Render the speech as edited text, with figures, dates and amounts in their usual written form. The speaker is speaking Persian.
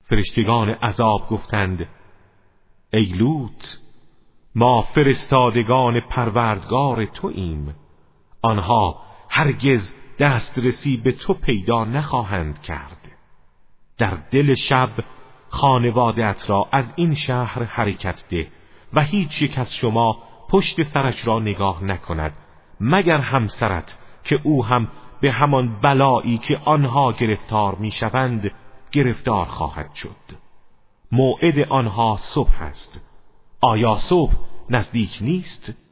فرشتگان عذاب گفتند: ای لوط، ما فرستادگان پروردگار توییم، آنها هرگز دسترسی به تو پیدا نخواهند کرد. در دل شب خانواده‌ات را از این شهر حرکت ده و هیچ یک از شما پشت سرش را نگاه نکند مگر همسرت که او هم به همان بلایی که آنها گرفتار میشوند گرفتار خواهد شد. موعد آنها صبح است. آیا صبح نزدیک نیست؟